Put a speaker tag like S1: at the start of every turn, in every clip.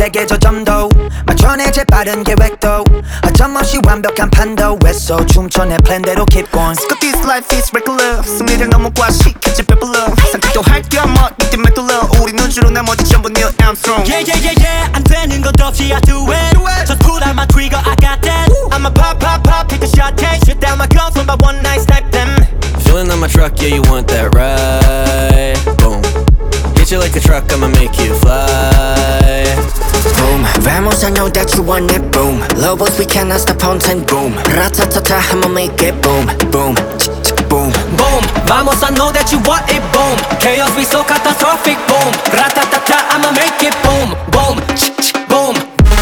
S1: 세계 저점도 맞춰내 재빠른 계획도 어점없이 완벽한 판도 애써 춤춰 내 플랜대로 keep going.
S2: Cause this life is regular. 승리를 너무 과식했지 배불러. 상식도 할게 뭐 이때 메둘러. 우리는 주로 나머지 전부 Neil Armstrong.
S3: Yeah yeah yeah yeah 안 되는 것 없이 I do it. Just put out my trigger I got that. I'ma pop pop pop take a shot take shit down my guns when my one night stack them.
S4: Feeling on my truck, yeah, you want that right? Boom. Hit you like a truck, I'ma make you fly.
S5: Boom, vamos, I know that you want it. Boom, lobos, we cannot stop on time. Boom, ratatata, I'ma make it. Boom, boom, boom.
S3: Boom, vamos, I know that you want it. Boom, chaos be so catastrophic. Boom, ratatata, I'ma make it. Boom, boom, boom.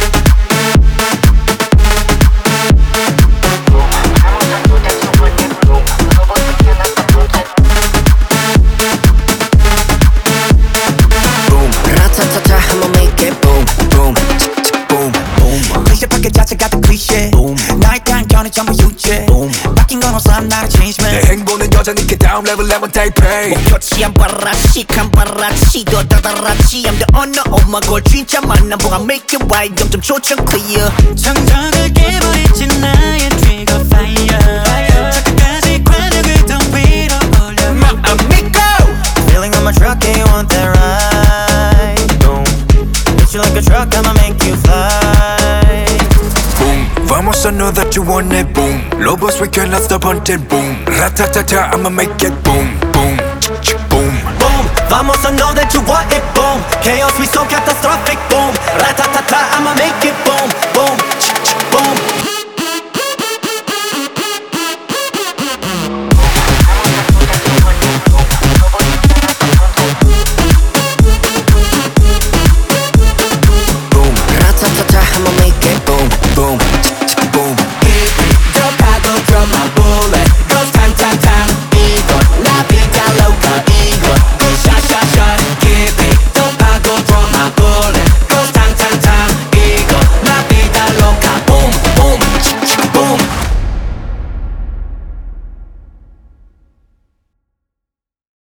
S1: 클리셰 파괴 자체가 더 클리셰 나에 대한 견해 전부 유죄 바뀐 건 없어 I'm not a change man
S6: 내 행보는 여전히 그 다음 레벨 레몬 타이페이
S2: 목표치 한 바라치 한 바라치 더 다다라치 I'm the owner of my goal 진짜 만남 보가 make it right 0점 초점 clear
S3: 정적을 깨버리지 나의 trigger fire 저까지 관역을 더 위로 올려
S2: My amigo
S1: Feeling on my truck, yeah, you want that ride Boom Hit you like a truck, I'ma make you fly
S6: Boom, vamos, I know that you want it. Boom, lobos, we cannot stop until boom. Ratatata, I'ma make it. Boom, boom, boom.
S3: Boom, vamos, I know that you want it. Boom, chaos we so catastrophic. Boom, ratatata, I'ma make it. Boom.